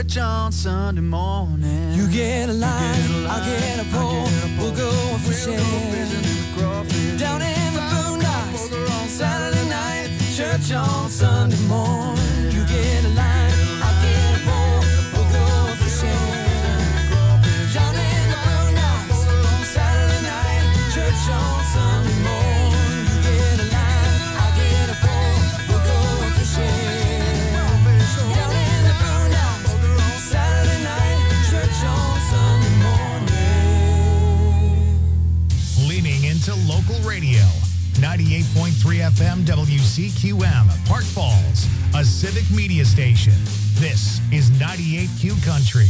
church on Sunday morning. You get a line, I'll get a pole. We'll go fishing down in the boondocks. Saturday night, church on Sunday morning. You get a line, I'll get a pole. We'll go fishing down in the boondocks. Saturday night, church on Sunday morning. You get a line, I'll get a pole. We'll go fishing down in the boondocks. Saturday night, church on Sunday morning. Leaning into local radio. 98.3 FM WCQM, Park Falls, a civic media station. This is 98Q Country.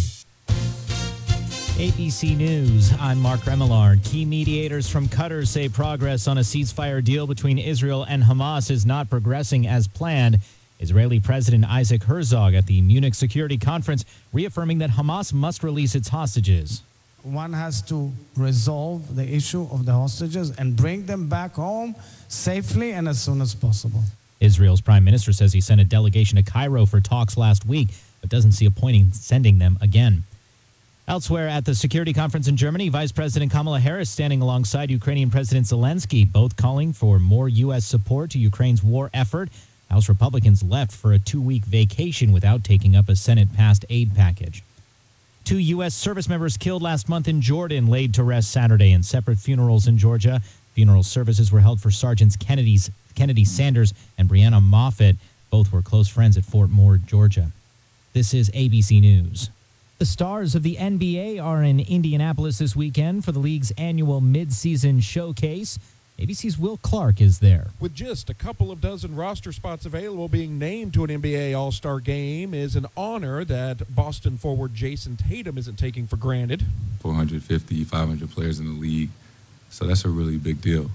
ABC News, I'm Mark Remillard. Key mediators from Qatar say progress on a ceasefire deal between Israel and Hamas is not progressing as planned. Israeli President Isaac Herzog at the Munich Security Conference reaffirming that Hamas must release its hostages. One has to resolve the issue of the hostages and bring them back home safely and as soon as possible. Israel's prime minister says he sent a delegation to Cairo for talks last week, but doesn't see a point in sending them again. Elsewhere at the security conference in Germany, Vice President Kamala Harris standing alongside Ukrainian President Zelensky, both calling for more U.S. support to Ukraine's war effort. House Republicans left for a 2-week vacation without taking up a Senate-passed aid package. 2 U.S. service members killed last month in Jordan laid to rest Saturday in separate funerals in Georgia. Funeral services were held for Sergeants Kennedy Sanders and Brianna Moffitt. Both were close friends at Fort Moore, Georgia. This is ABC News. The stars of the NBA are in Indianapolis this weekend for the league's annual mid-season showcase. ABC's Will Clark is there. With just a couple of dozen roster spots available, being named to an NBA All-Star game is an honor that Boston forward Jason Tatum isn't taking for granted. 450, 500 players in the league, so that's a really big deal.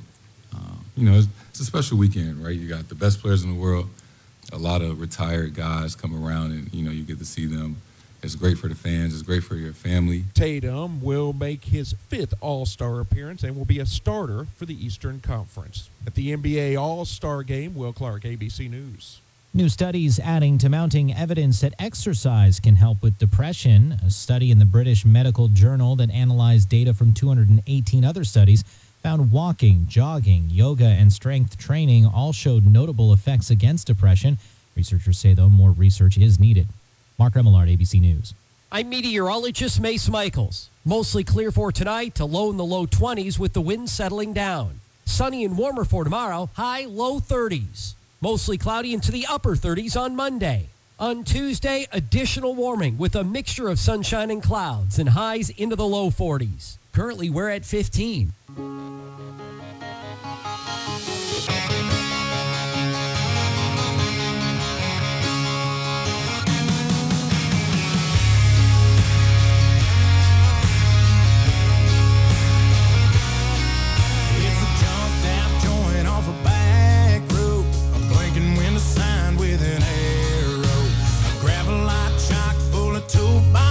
It's a special weekend, right? You got the best players in the world, a lot of retired guys come around, and, you get to see them. It's great for the fans. It's great for your family. Tatum will make his 5th All-Star appearance and will be a starter for the Eastern Conference. At the NBA All-Star game, Will Clark, ABC News. New studies adding to mounting evidence that exercise can help with depression. A study in the British Medical Journal that analyzed data from 218 other studies found walking, jogging, yoga, and strength training all showed notable effects against depression. Researchers say, though, more research is needed. Mark Remillard, ABC News. I'm meteorologist Mace Michaels. Mostly clear for tonight to low in the low 20s with the wind settling down. Sunny and warmer for tomorrow, high low 30s. Mostly cloudy into the upper 30s on Monday. On Tuesday, additional warming with a mixture of sunshine and clouds and highs into the low 40s. Currently, we're at 15.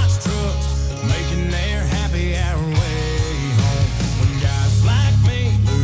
Making their happy hour way home. When guys like me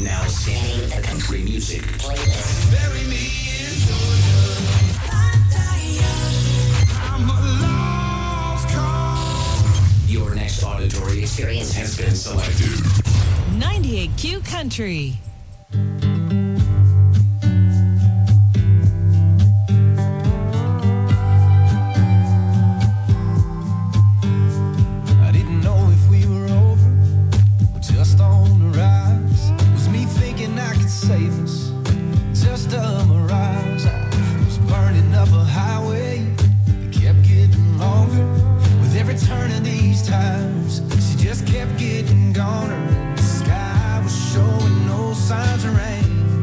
Now scanning the country music playlist. Bury me in Georgia. I'm a lost cause. Your next auditory experience has been selected. 98Q Country. I didn't know if we were over or just on the rise. Was me thinking I could save us, just a mirage. I was burning up a highway, it kept getting longer. With every turn of these tires, she just kept getting goner. And the sky was showing no signs of rain.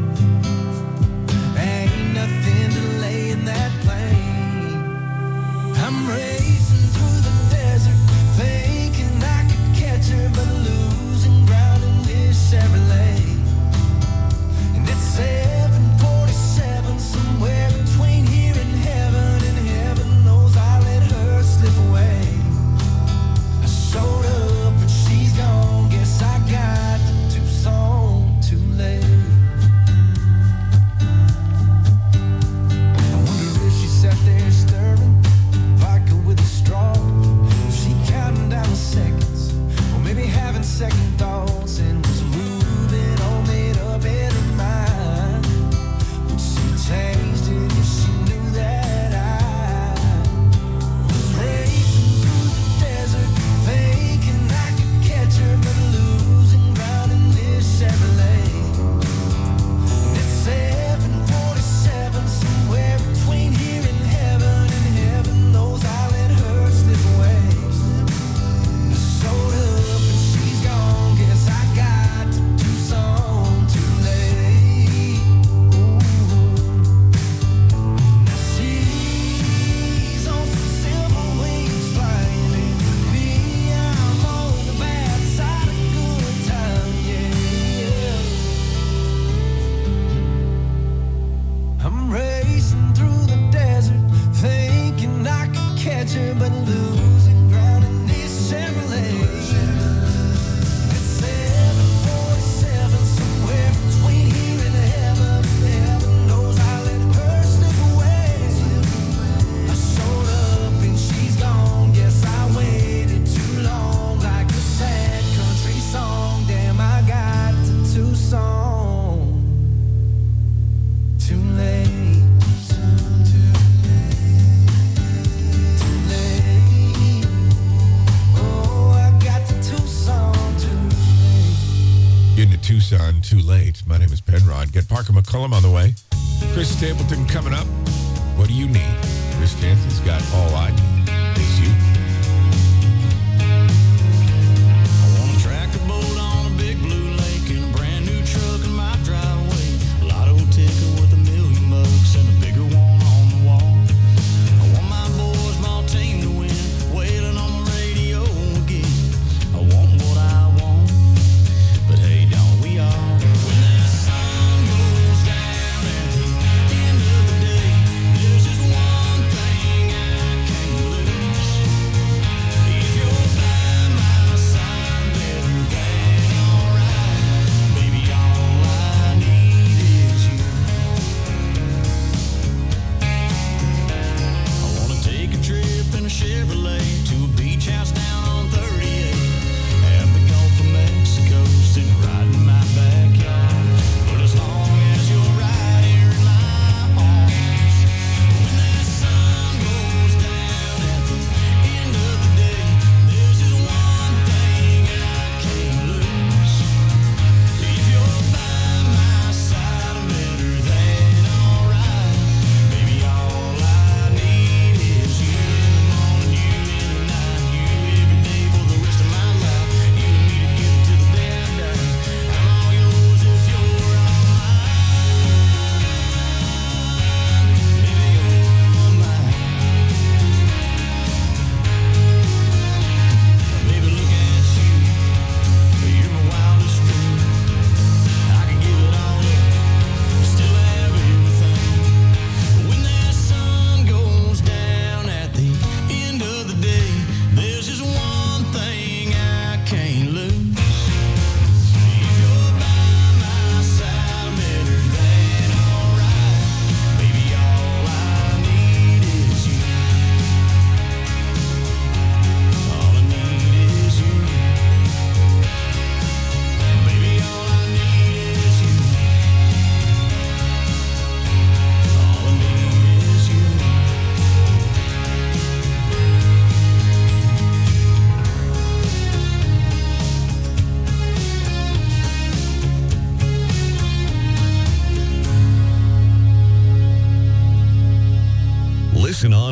Ain't nothing delaying that plane. I'm racing through the desert, thinking I could catch her, but losing ground in this Chevrolet. And it's 747, somewhere between here and heaven knows I let her slip away. I showed up and she's gone, guess I got to Tucson too late. I wonder if she sat there stirring vodka with a straw. Was she counting down the seconds, or maybe having second thoughts, and was moving all made up in her mind? Would she changed it if she knew that I was racing through the desert, thinking I could catch her, but losing ground in this Chevrolet. And it's 747, somewhere between here and heaven knows I let her slip away. I showed up and she's gone, guess I got to Tucson too late. Now she's on some silver wings flying with me. I'm on the bad side of good time, yeah. I'm racing through the desert, thinking I could catch her, but losing ground in this Chevrolet. It's 747, somewhere between here and heaven knows I let her slip away. I showed up and she's gone, guess I waited too long, like a sad country song. Damn, I got to Tucson too late. Too late. Oh, I got to Tucson too late. Getting to Tucson too late. My name is Penrod. Get Parker McCullum on the way. Chris Stapleton coming up. What do you need? Chris Jansen's got all I need. It's you. I want a tractor boat on a big blue lake and a brand new truck in my driveway. A lotto ticket with $1,000,000 and a bigger one on the wall. I want my boys, my team to win, wailing on the radio again. I want what I want, but hey, don't we all? When that sun goes down at the end of the day, there's just one thing I can't lose.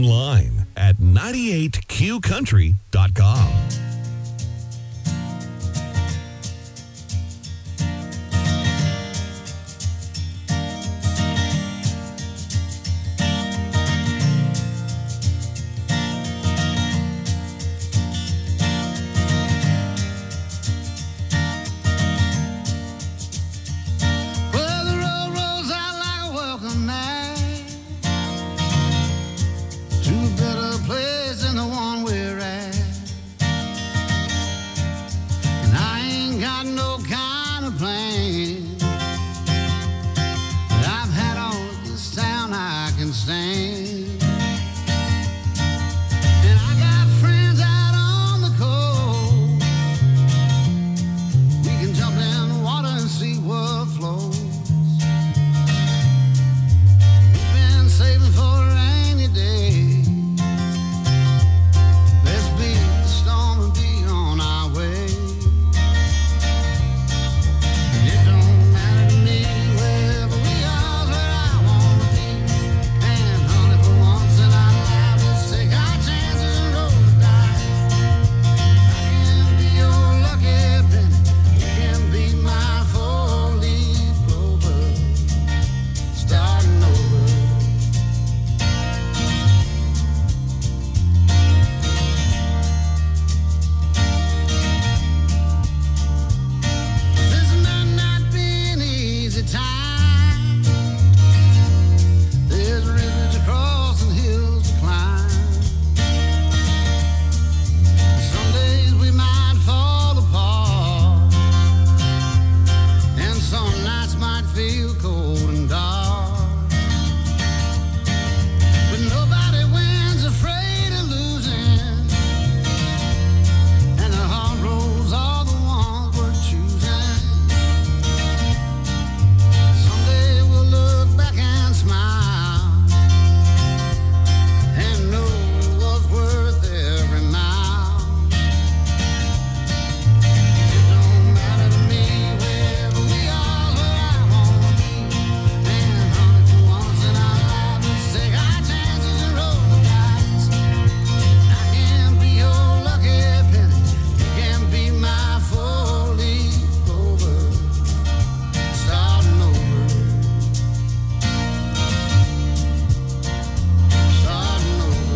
online at 98qcountry.com. Well, the road rolls out like a welcome mat to a better place than the one we're at. And I ain't got no kind of plan, but I've had all of this town I can stand. And I got friends out on the coast. We can jump in the water and see what flows. We've been saving for a rainy day. Let's beat the storm and be on our way. And it don't matter to me wherever we are, where I wanna be. And honey, for once in our lives, let's take our chances and roll the dice. I can be your lucky penny. You can be my four-leaf clover. Starting over. This might not be an easy time. There's rivers to cross and hills to climb. Some days we might fall apart, and some nights might feel cold and dark. But nobody wins afraid of losing, and the hard roads are the ones we're choosing. Someday we'll look back and smile and know it was worth every mile. It don't matter to me wherever we are, where I wanna be. And honey, for once in our lives, let's take our chances and roll the dice. I can be your lucky penny. You can be my four-leaf clover. Starting over. Starting over.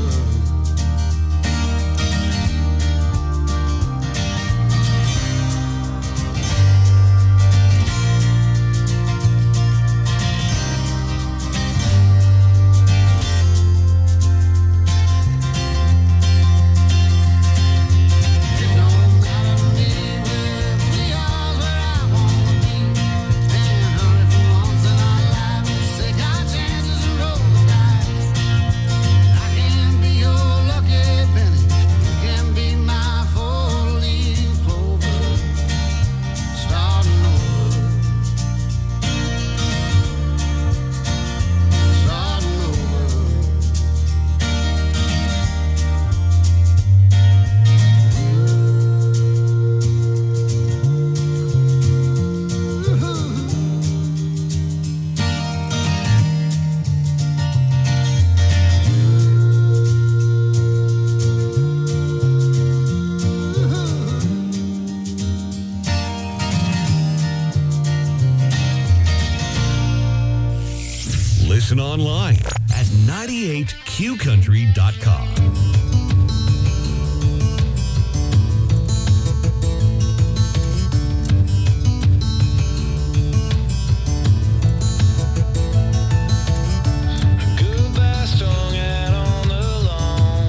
It don't matter to me wherever we are, where I wanna be. And honey, for once in our lives, let's take our chances and roll the dice. I can be your lucky penny. You can be my four-leaf clover. Starting over. Starting over. Listen online at 98qcountry.com. Goodbye strung out on the lawn.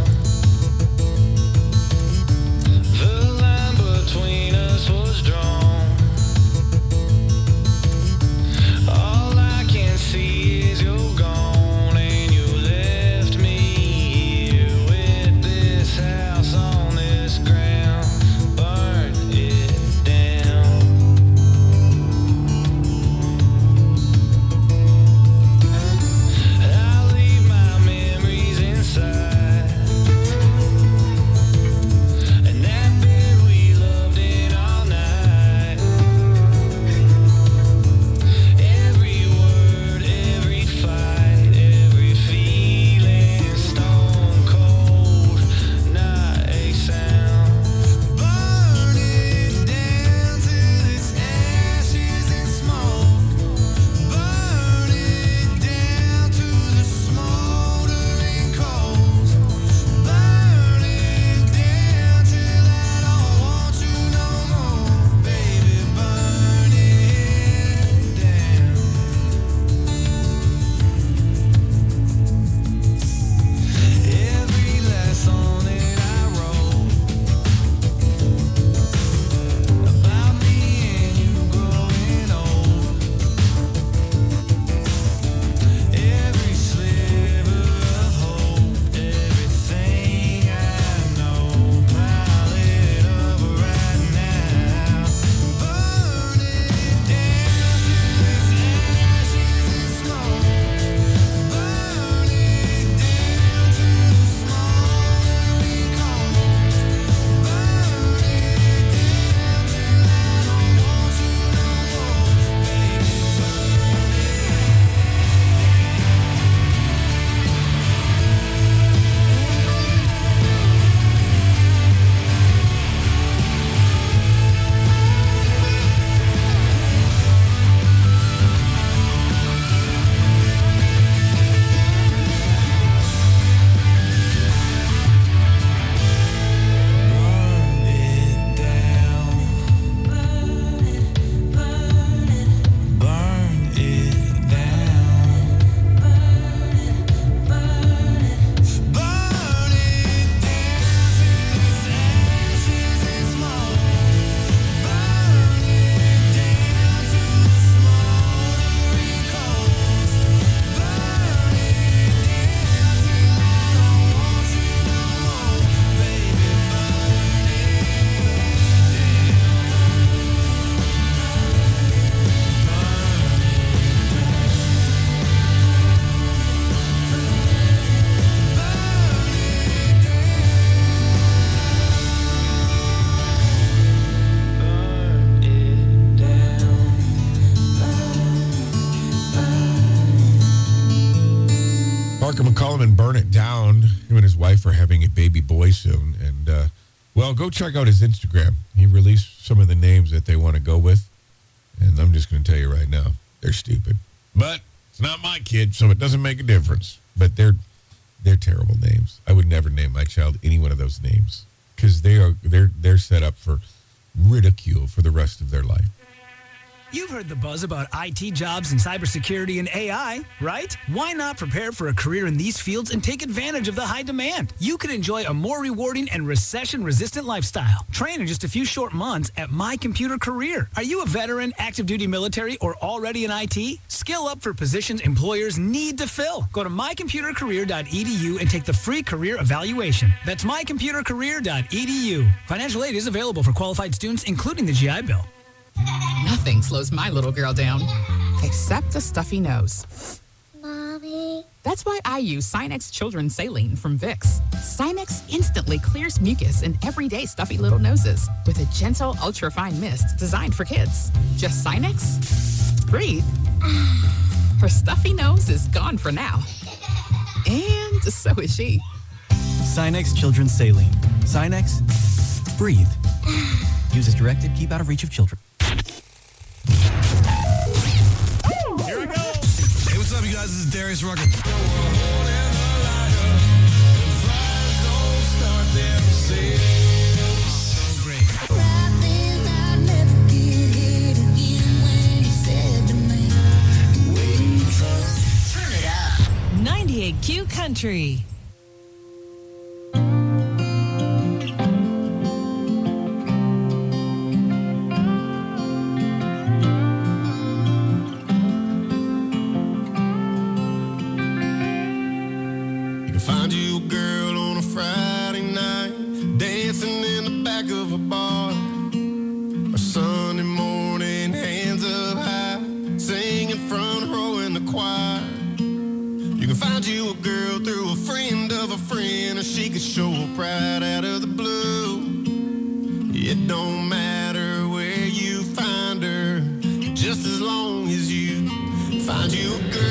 The line between us was drawn. All I can see is you're gone, and you left me here with Parker McCollum and Burn It Down. Him and his wife are having a baby boy soon. And, well, go check out his Instagram. He released some of the names that they want to go with. And I'm just going to tell you right now, they're stupid. But it's not my kid, so it doesn't make a difference. But they're terrible names. I would never name my child any one of those names because they're set up for ridicule for the rest of their life. You've heard the buzz about IT jobs and cybersecurity and AI, right? Why not prepare for a career in these fields and take advantage of the high demand? You can enjoy a more rewarding and recession-resistant lifestyle. Train in just a few short months at My Computer Career. Are you a veteran, active duty military, or already in IT? Skill up for positions employers need to fill. Go to mycomputercareer.edu and take the free career evaluation. That's mycomputercareer.edu. Financial aid is available for qualified students, including the GI Bill. Nothing slows my little girl down, except a stuffy nose. Mommy. That's why I use Sinex Children's Saline from Vicks. Sinex instantly clears mucus in everyday stuffy little noses with a gentle, ultra-fine mist designed for kids. Just Sinex, breathe. Her stuffy nose is gone for now. And so is she. Sinex Children's Saline. Sinex, breathe. Use as directed, keep out of reach of children. Here we go. Hey, what's up, you guys? This is Darius Rucker. So great. Turn it up. 98Q Country. Find you a girl on a Friday night, dancing in the back of a bar. Or Sunday morning, hands up high, singing front row in the choir. You can find you a girl through a friend of a friend, or she could show up right out of the blue. It don't matter where you find her, just as long as you find you a girl.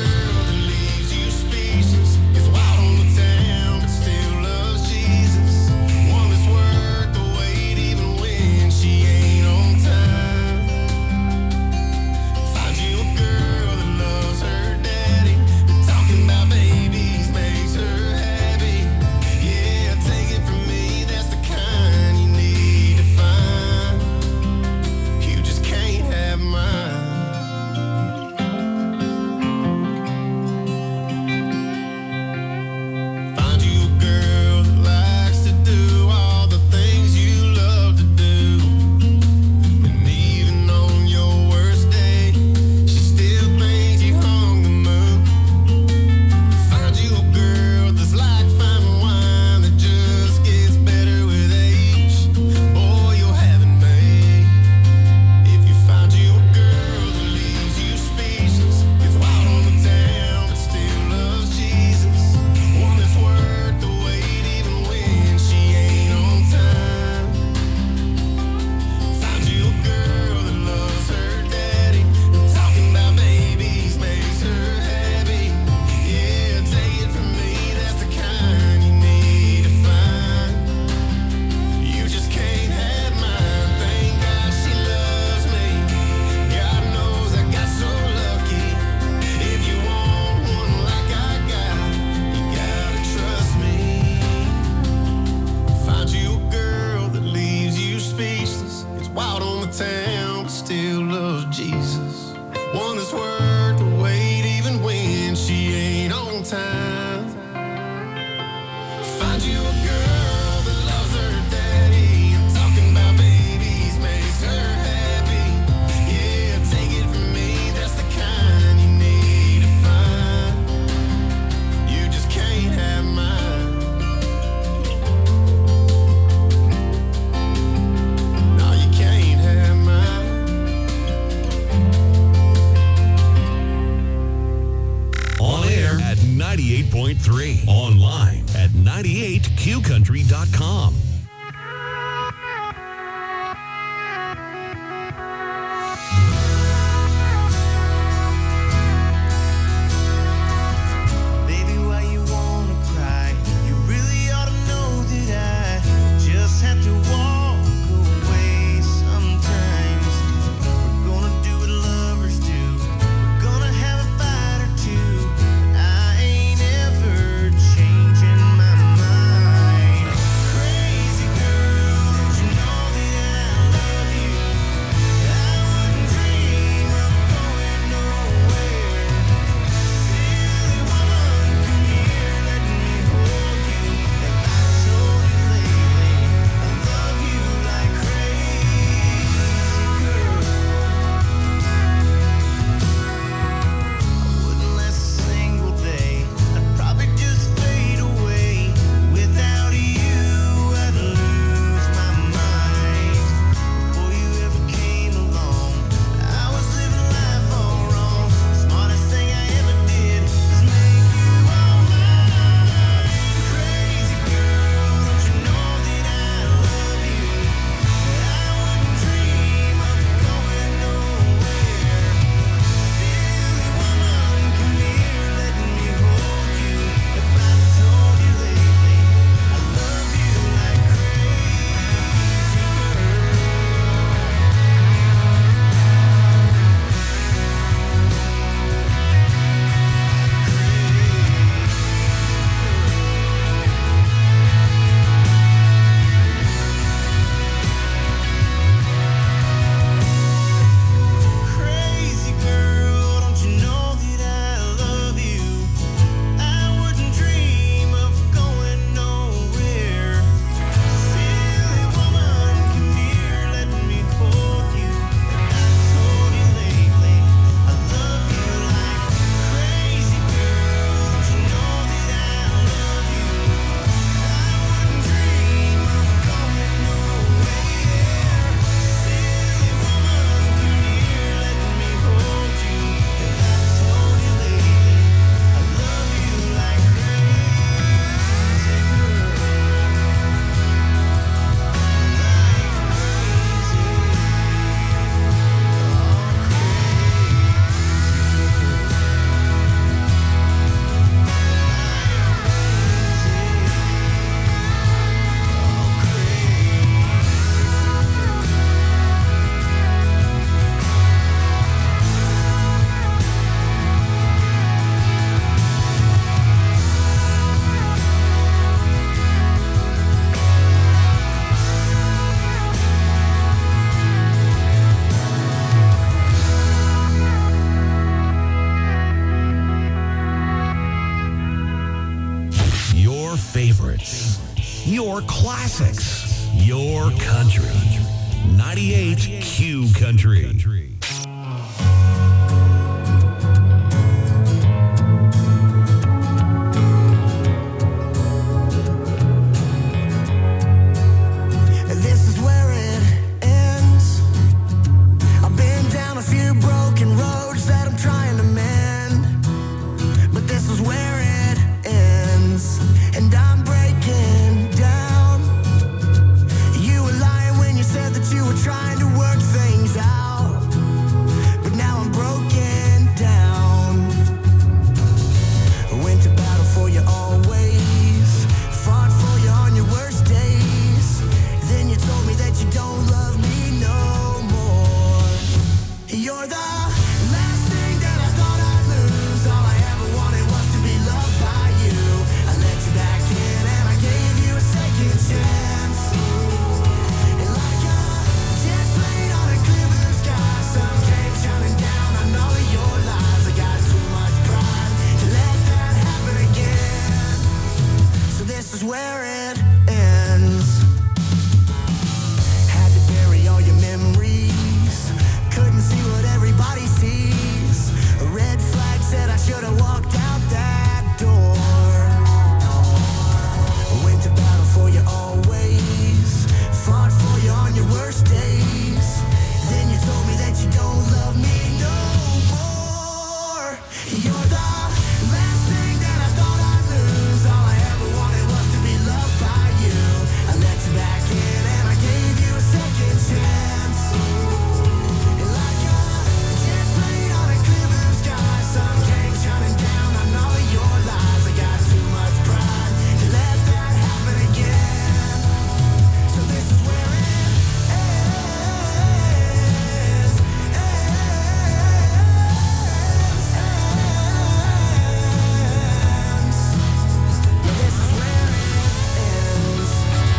Online at 98qcountry.com. Baby, why you want favorites, your classics, your country. 98 Q Country. This is where it ends. I've been down a few broken roads that I'm trying to mend, but this is where it ends, and I'm breaking down. You were lying when you said that you were trying to work things out, but now I'm broken down. I went to battle for you always, fought for you on your worst days. Then you told me that you don't love me no more. You're the last thing that I thought I'd lose. All I ever wanted was to be loved by you. I let you back in and I gave you a second chance. And like a jet plane on a clear blue sky, sun came shining down on all of your lies. I got too much pride to let that happen again. So this is where it ends. Had to bury all your memories. Couldn't see what everybody sees. A red flag said I should have walked out that door. Went to battle for you always. Fought for you on your worst days. Then you told me that you don't love me no more. You're the last thing that I thought I'd lose. All I ever wanted was to be loved by you. I let you back in and I gave you a second chance. And like a jet plane on a clear blue sky, sun came shining down on all of your lies. I got too much pride to let that happen again. So this is where it ends. This is where it ends.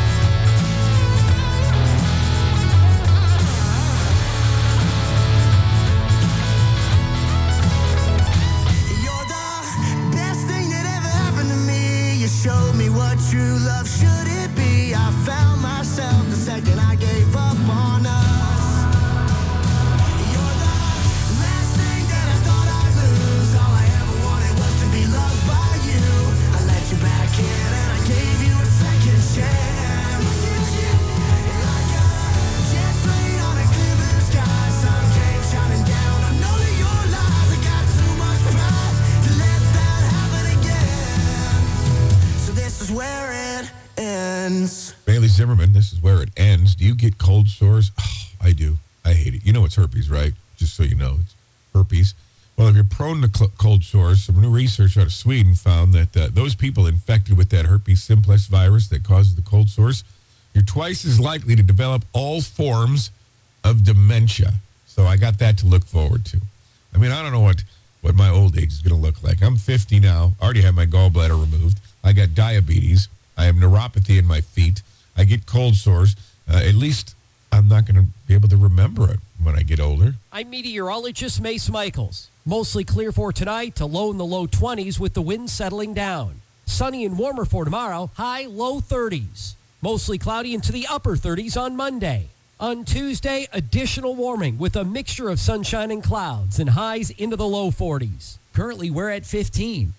You're the best thing that ever happened to me. You showed me what true love should it be. I found myself the second I gave up on us. You're the last thing that I thought I'd lose. All I ever wanted was to be loved by you. I let you back in and I gave you a second chance. Like a jet plane on a clear blue sky, sun came shining down on all of your lies. I got too much pride to let that happen again. So this is where it ends. Bailey Zimmerman, this is where it ends. Do you get cold sores? Oh, I do. I hate it. You know it's herpes, right? Just so you know, it's herpes. Well, if you're prone to cold sores, some new research out of Sweden found that those people infected with that herpes simplex virus that causes the cold sores, you're twice as likely to develop all forms of dementia. So I got that to look forward to. I mean, I don't know what my old age is going to look like. I'm 50 now. I already had my gallbladder removed. I got diabetes. I have neuropathy in my feet. I get cold sores. At least I'm not going to be able to remember it when I get older. I'm meteorologist Mace Michaels. Mostly clear for tonight to low in the low 20s with the wind settling down. Sunny and warmer for tomorrow, high low 30s. Mostly cloudy into the upper 30s on Monday. On Tuesday, additional warming with a mixture of sunshine and clouds and highs into the low 40s. Currently, we're at 15.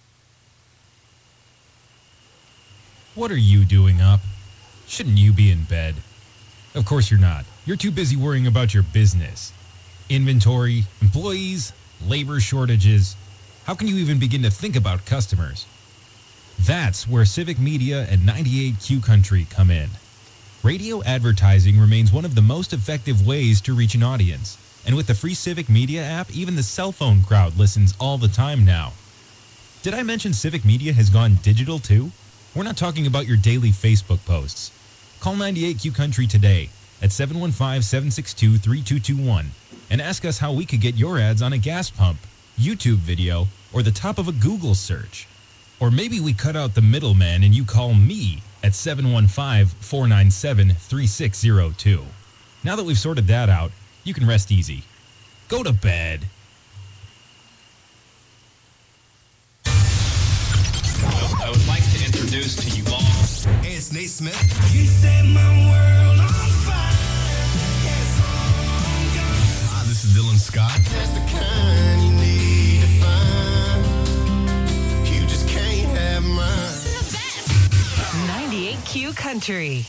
What are you doing up? Shouldn't you be in bed? Of course you're not. You're too busy worrying about your business. Inventory, employees, labor shortages. How can you even begin to think about customers? That's where Civic Media and 98Q Country come in. Radio advertising remains one of the most effective ways to reach an audience. And with the free Civic Media app, even the cell phone crowd listens all the time now. Did I mention Civic Media has gone digital too? We're not talking about your daily Facebook posts. Call 98Q Country today at 715-762-3221 and ask us how we could get your ads on a gas pump, YouTube video, or the top of a Google search. Or maybe we cut out the middleman and you call me at 715-497-3602. Now that we've sorted that out, you can rest easy. Go to bed. I would like to introduce introduce to you all. Hey, it's Nate Smith. You set my world on fire. Hi, this is Dylan Scott. That's the kind you need to find. You just can't have mine. 98Q Country.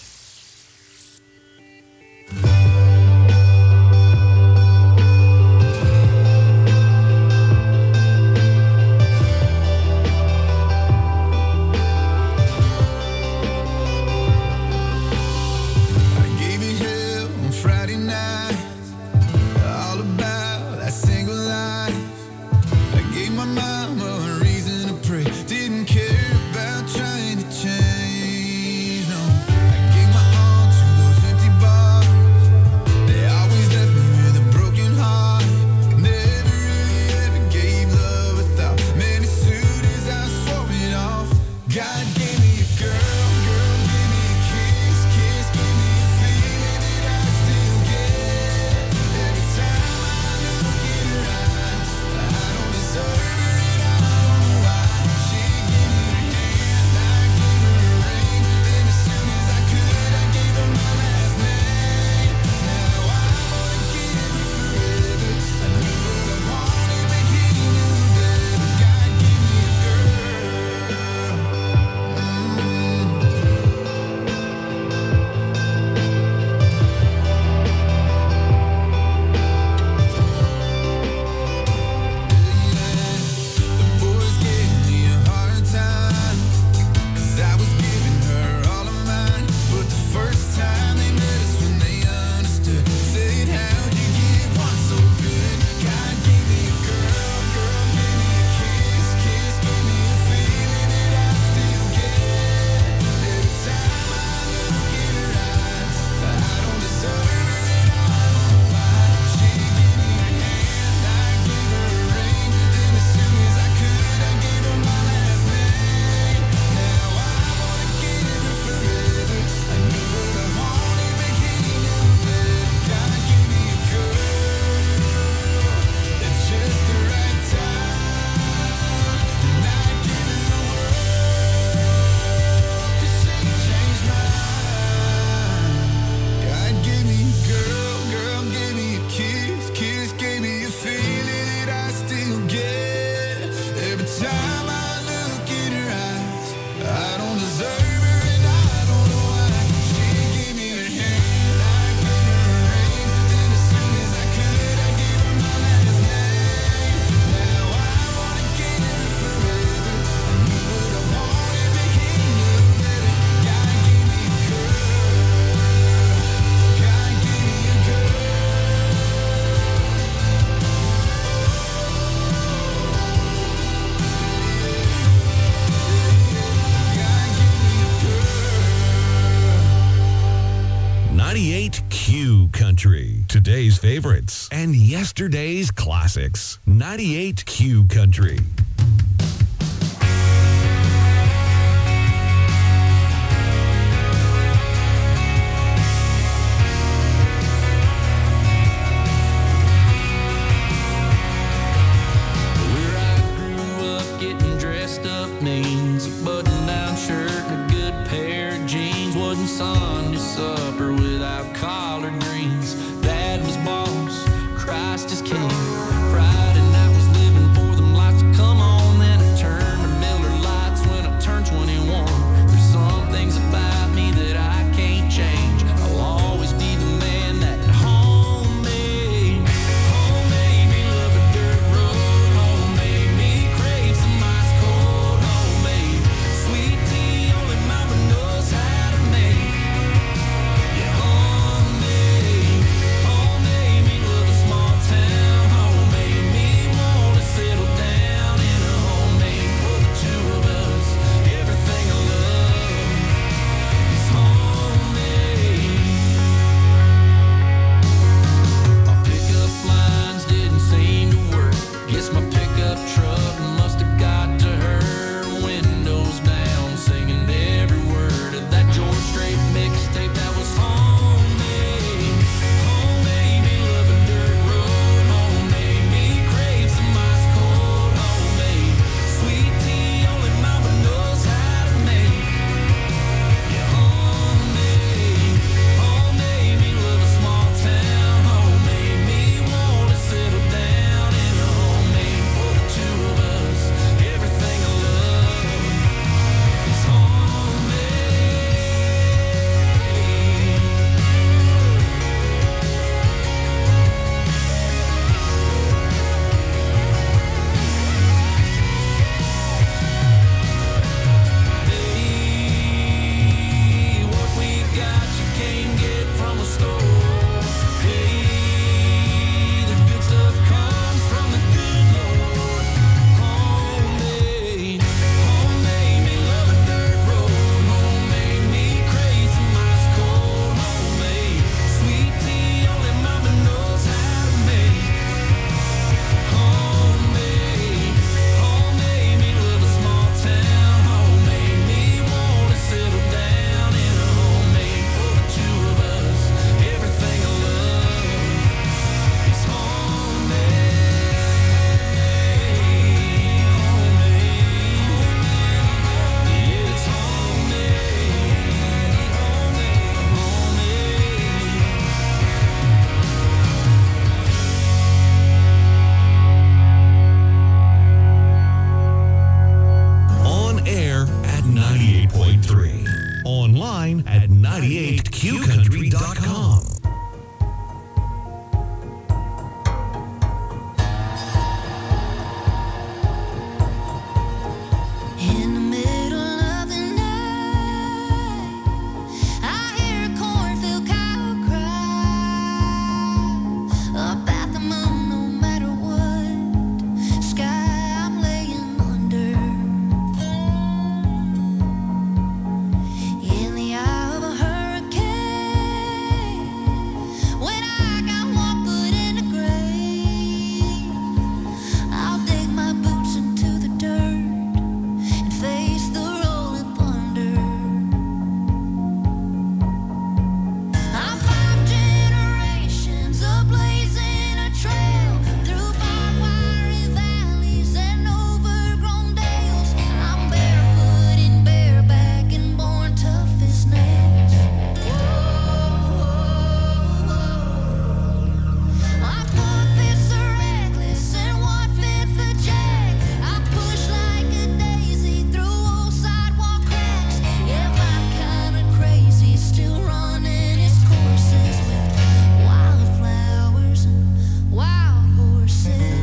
Q Country. Today's favorites and yesterday's classics. 98Q Country. Means a button-down shirt and a good pair of jeans. Wasn't Sunday supper without collard greens. Dad was boss, Christ is king. Friday night was living for them lights to come on. 98QCountry.com. In the middle of the night, I hear a cornfield cow cry about the moon. No matter what sky I'm laying under, in the eye of a hurricane, when I got one foot in the grave, I'll dig my boots into the dirt and face the rolling thunder. I'm 5 generations of blazing a trail through barbed wire valleys and overgrown dales. I'm barefoot and bareback and born tough as nails. My 4 fists are reckless and 1/5 a jack. I push like a daisy through old sidewalk cracks. Yeah, my kind of crazy, still running its courses with wildflowers and wild horses.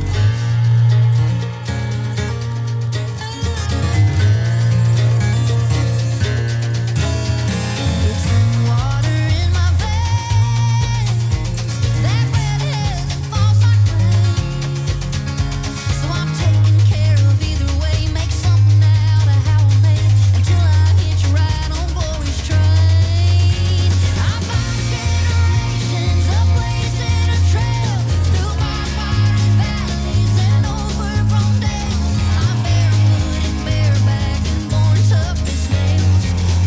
It's the water in my veins that red haze and falls like rain. So I'm taking care of either way, make something out of how I made it until I hit you right on glory's train. I'm 5 generations of blazing a trail through barbed wire valleys and overgrown dales. I'm barefoot and bareback and born tough as nails.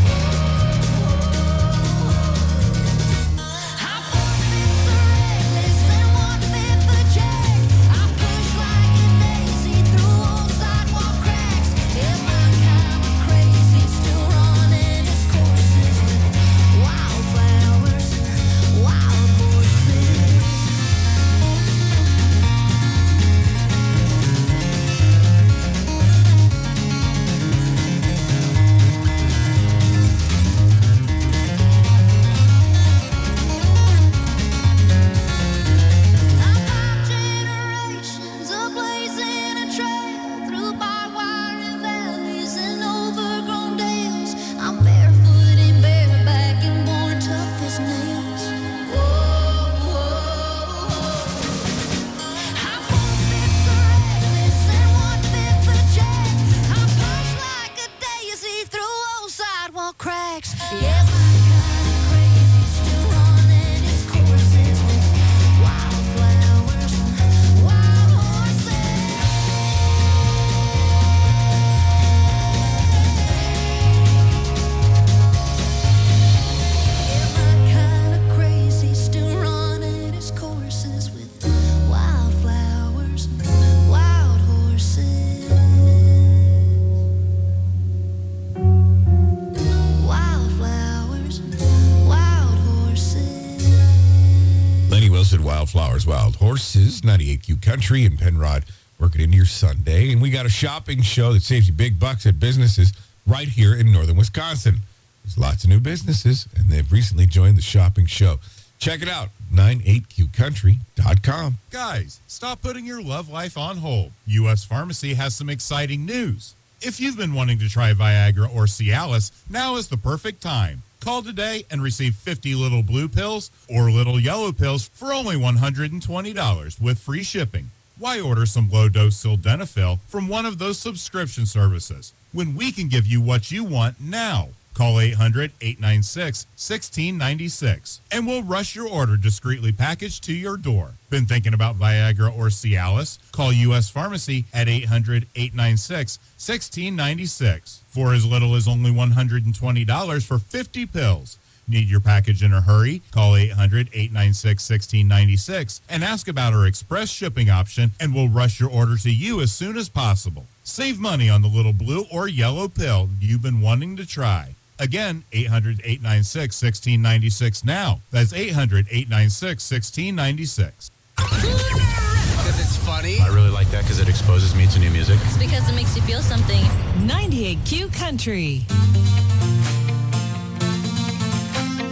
I'm 4 fists are reckless and 1/5 a jack. I push like a daisy through old sidewalk cracks. Yeah, my kind of crazy, still running its courses with wildflowers and wild horses. Generations of blazing a trail through barbed wire valleys and overgrown dales. I'm barefoot and bareback and born tough as nails. I'm 4 fists are reckless and 1/5 a jack. I push like a daisy through old sidewalk cracks. Yeah, my kind of crazy, still running its courses with wildflowers and wild horses. Yeah, my kind of crazy, still running its courses with wildflowers and wild horses. Wildflowers and wild horses. Lenny Wilson, Wildflowers, Wild Horses, 98Q Country in Penrod, working into your Sunday. And we got a shopping show that saves you big bucks at businesses right here in northern Wisconsin. There's lots of new businesses, and they've recently joined the shopping show. Check it out, 98QCountry.com. Guys, stop putting your love life on hold. U.S. Pharmacy has some exciting news. If you've been wanting to try Viagra or Cialis, now is the perfect time. Call today and receive 50 little blue pills or little yellow pills for only $120 with free shipping. Why order some low-dose sildenafil from one of those subscription services when we can give you what you want now? Call 800-896-1696 and we'll rush your order discreetly packaged to your door. Been thinking about Viagra or Cialis? Call U.S. Pharmacy at 800-896-1696 for as little as only $120 for 50 pills. Need your package in a hurry? Call 800-896-1696 and ask about our express shipping option, and we'll rush your order to you as soon as possible. Save money on the little blue or yellow pill you've been wanting to try. Again, 800-896-1696 now. That's 800-896-1696. Because it's funny. I really like that because it exposes me to new music. It's because it makes you feel something. 98Q Country.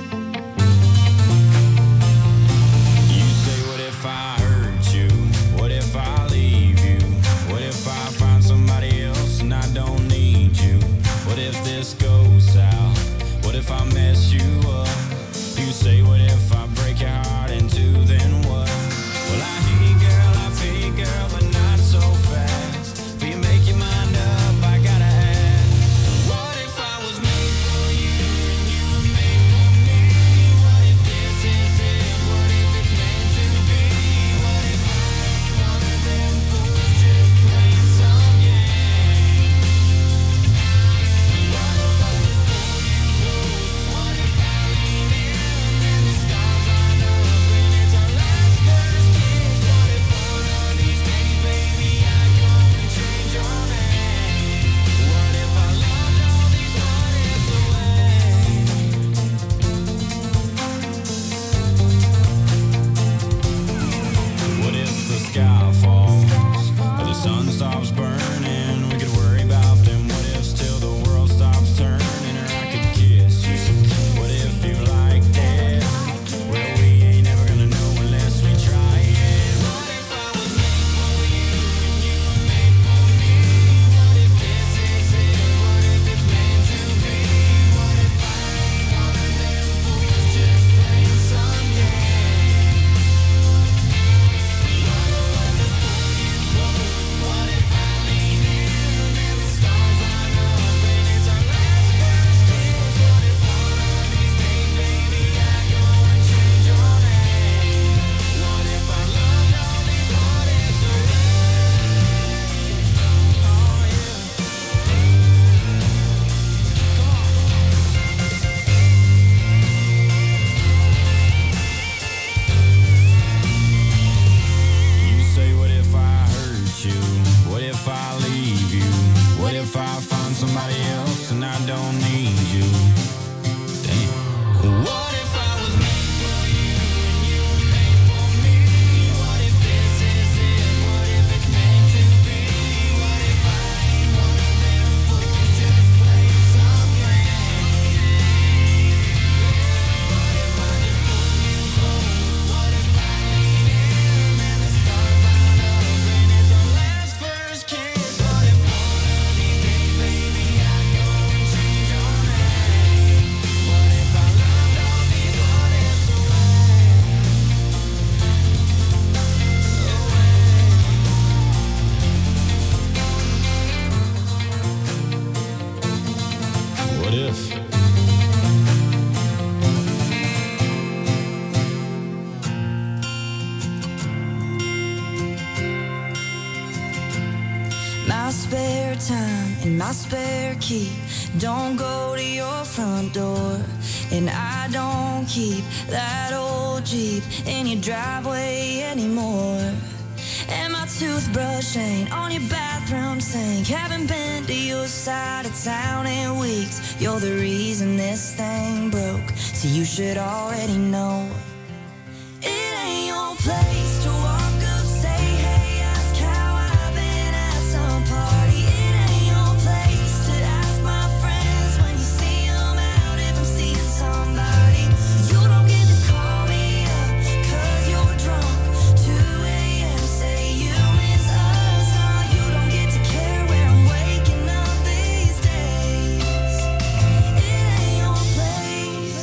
My spare time and my spare key don't go to your front door. And I don't keep that old Jeep in your driveway anymore. And my toothbrush ain't on your bathroom sink. Haven't been to your side of town in weeks. You're the reason this thing broke, so you should already know. It ain't your place to walk up, say hey, ask how I've been at some party. It ain't your place to ask my friends when you see them out if I'm seeing somebody. You don't get to call me up 'cause you're drunk. 2 a.m. say you miss us. Nah, you don't get to care where I'm waking up these days. It ain't your place.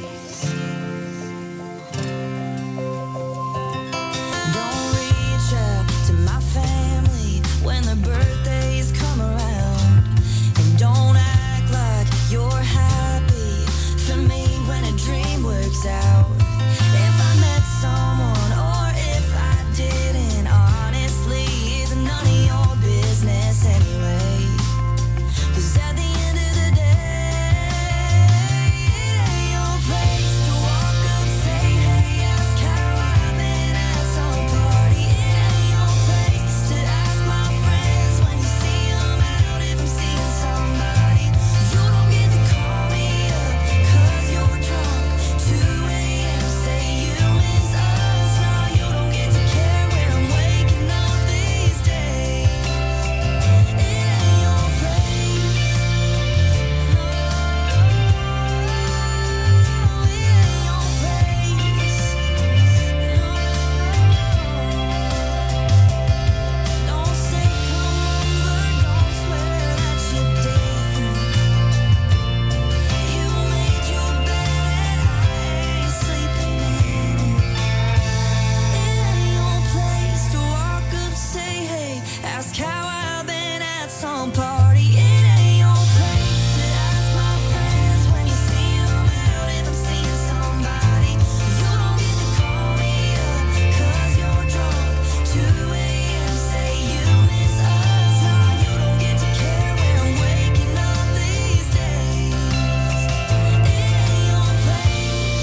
Don't reach out to my family when their birthdays come around. And don't act like you're happy for me when a dream works out. If I met someone or if I didn't, honestly, it's none of your business anyway. 'Cause at the end of the day, it ain't your place to walk up, say hey, ask how I've been at some party. It ain't your place to ask my friends when you see them out if I'm seeing somebody. You don't get to call me up 'cause you're drunk. 2 a.m. say you miss us. Nah, you don't get to care where I'm waking up these days. It ain't your place. Don't say come over, don't swear that you're different. You made your bed and I ain't sleeping in it. It ain't your place to walk up, say hey, ask how I've been at some party. It ain't your place to ask my friends when you see them out if I'm seeing somebody. You don't get to call me up 'cause you're drunk. 2 a.m. say you miss us. Nah, you don't get to care where I'm waking up these days. It ain't your place.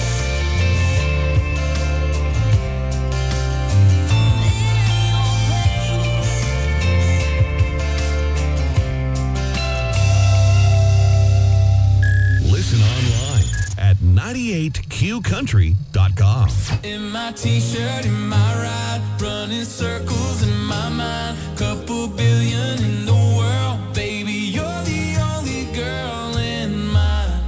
Listen online at 98qcountry.com. In my t-shirt, in my ride, running circles in my mind. Couple billion in the world, baby, you're the only girl in mine.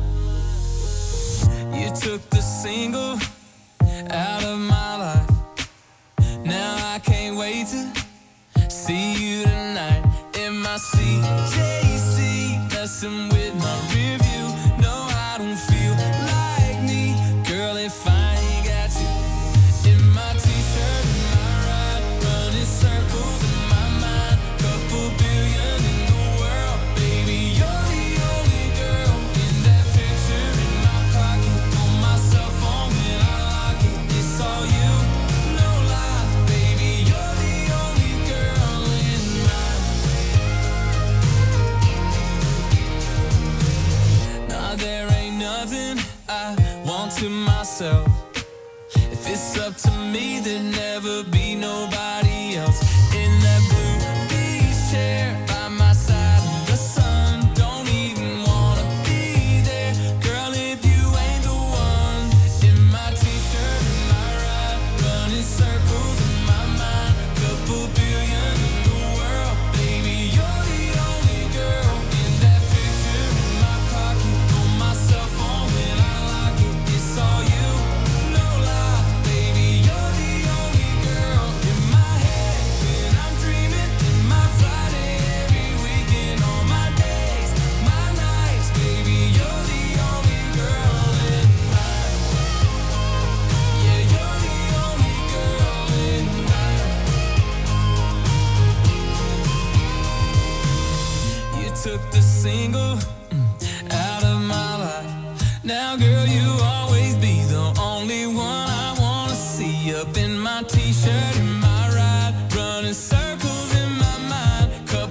You took the single out of my life. Now I can't wait to see you tonight. In my CJC, messing with my rear view. No, I don't feel like me, girl, if I ain't got you. In my t-shirt, in my ride, running circles in my mind. Couple billion in the world, baby, you're the only girl. In that picture in my pocket, on my cell phone when I lock it, it's all you, no lie, baby, you're the only girl in mine. Nah, there ain't nothing I want to myself. If it's up to me, there'd never be nobody else. In that blue beach chair by my side in the sun, don't even wanna be there, girl, if you ain't the one. In my t-shirt, in my ride, running circles in my mind. Couple billion in the world, baby, you're the only girl. In that picture in my pocket, on my cell phone when I lock it, it's all you, no lie, baby, you're the only girl. In my head when I'm dreaming, in my Friday every weekend, on my days, my nights, baby, you're the only girl in mine. Yeah, you're the only girl in mine. You took the single out of my life. Now, girl, you always be the only one I wanna see. Up in my t-shirt, in my ride, running circles in my mind.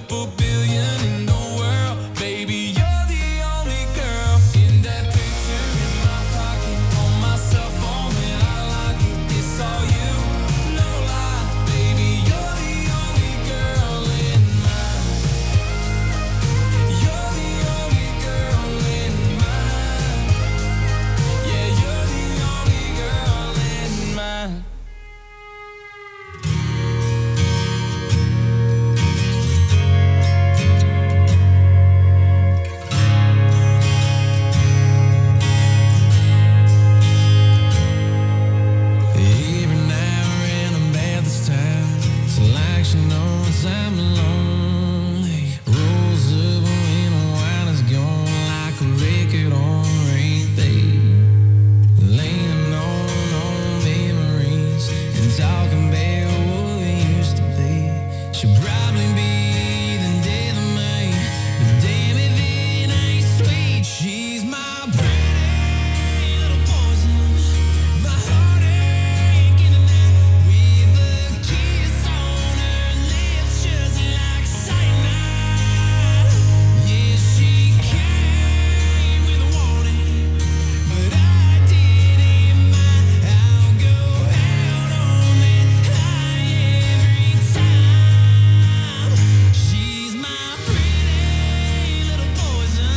she knows I'm lonely. Rolls up when the wine is gone like a record on repeat. Leaning on memories and talking about what we used to be. She'll probably be the death of me, but damn if it ain't sweet. She's my pretty little poison, my heartache in the night, with a kiss on her lips just like cyanide. Yeah, she came with a warning, but I didn't mind. I'll go out on that high every time. She's my pretty little poison,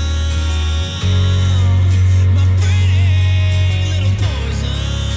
my pretty little poison.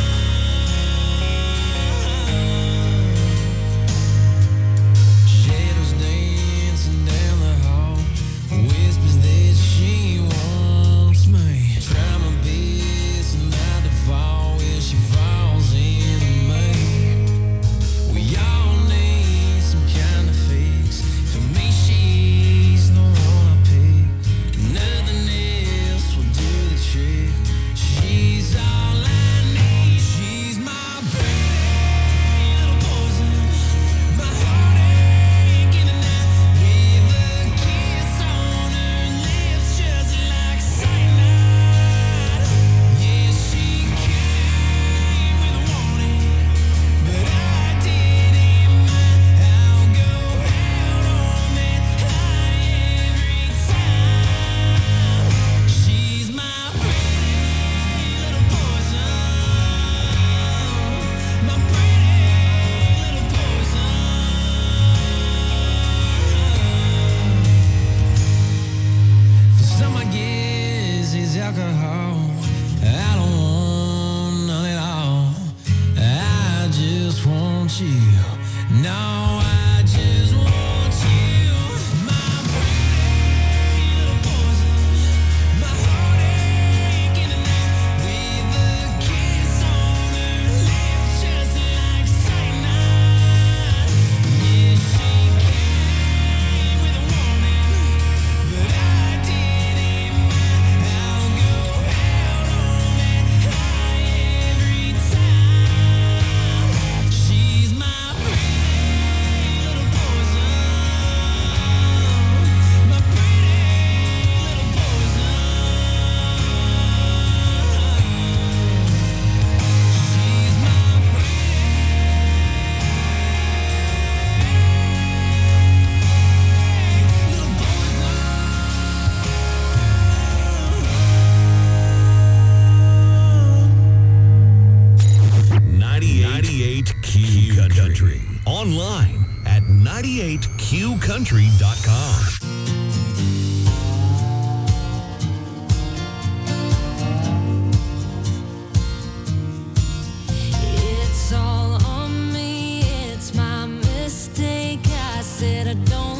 Shadows dancing down the hall, whispers that she wants me. Try my best not to fall when she falls into me. We all need some kind of fix. For me, she's the one I pick. Nothing else will do the trick. She's all I need. She's my pretty little poison, my heartache in the night, with a kiss on her lips just like cyanide. Yeah, she came with a warning, but I didn't mind. I'll go out on that high every time. She's my pretty little poison, my pretty little poison. For some, I guess it's alcohol. I don't want none at all. I just want you. No, I just want you. My pretty little poison, my heartache in the night, with a kiss on her lips just like cyanide. Yeah, she came with a warning, but I didn't mind. I'll go out on that high every time. She's my pretty little poison, my pretty little poison. She's my little poison. 98 Q Country. Online at 98qcountry.com. It's all on me, it's my mistake. I said I don't